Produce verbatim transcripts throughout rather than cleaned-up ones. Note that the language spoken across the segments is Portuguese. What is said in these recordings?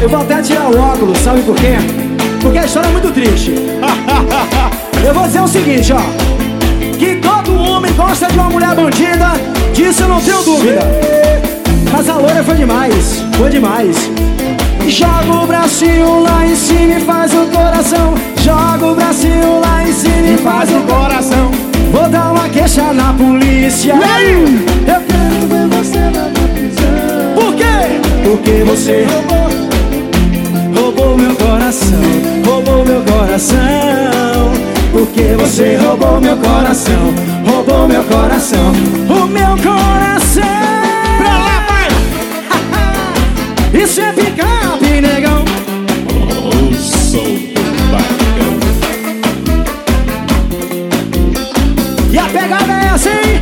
Eu vou até tirar o óculos, sabe por quê? Porque a história é muito triste. Eu vou dizer o seguinte, ó. Que todo homem gosta de uma mulher bandida, disso eu não tenho dúvida. Mas a loira foi demais, foi demais. Joga o bracinho lá em cima e faz o coração. Joga o bracinho lá em cima e faz o coração. Vou dar uma queixa na polícia. E aí? Eu quero ver você lá na prisão. Por quê? Porque você roubou, roubou meu coração. Roubou meu coração. Porque você roubou meu coração. Roubou meu coração. O meu coração. Pra lá, vai! Isso é picape, negão. Oh, sou bacana. E a pegada é assim.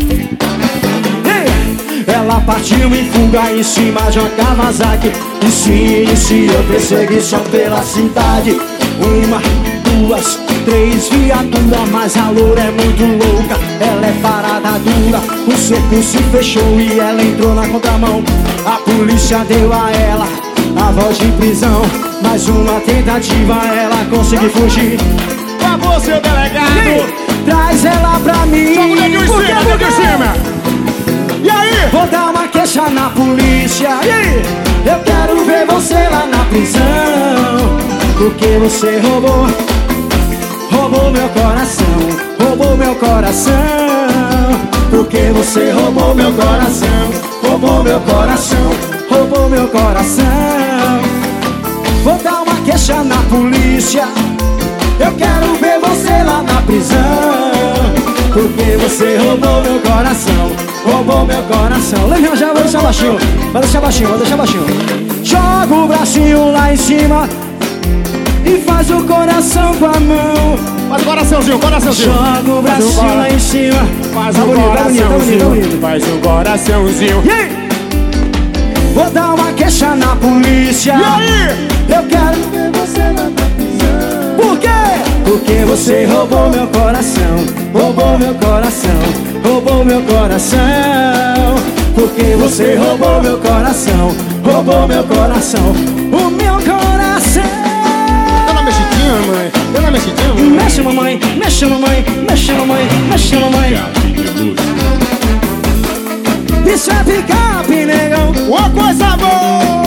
Ela partiu em fuga em cima de uma Kawasaki. E se iniciou perseguição pela cidade. Uma, duas, três viaturas, mas a loura é muito louca. Ela é parada dura. O cerco se fechou e ela entrou na contramão. A polícia deu a ela a voz de prisão. Mais uma tentativa, ela conseguiu fugir. Acabou, seu delegado. E traz ela pra mim. Joga o dedinho em cima, dedinho em cima. E aí? Vou dar uma queixa na polícia. E aí? Eu quero ver você lá na prisão. Porque você roubou, roubou meu coração. Roubou meu coração. Porque você roubou meu coração. Roubou meu coração. Roubou meu coração. Vou dar uma queixa na polícia. Eu quero ver você lá na prisão. Porque você roubou meu coração. Roubou meu coração. Lembra, já vou deixar baixinho. Vou deixar baixinho, vou deixar baixinho. Joga o bracinho lá em cima e faz o coração com a mão. Faz o coraçãozinho, coraçãozinho. Joga o bracinho faz lá em cima. Faz tá o bonito, coraçãozinho. tá bonito, tá bonito. Faz o coraçãozinho. E aí? Vou dar uma queixa na polícia. E aí? Eu quero ver você lá na prisão. Por quê? Porque você roubou meu coração. Roubou meu coração. Roubou meu coração. Porque você roubou meu coração. Roubou meu coração. O meu coração. Dá na mexidinha, mamãe. Dá na mexidinha, mamãe. Mexe, mamãe. Mexe, mamãe. Mexe, mamãe. Mexe, mamãe. Isso é picape, negão. Uma coisa boa.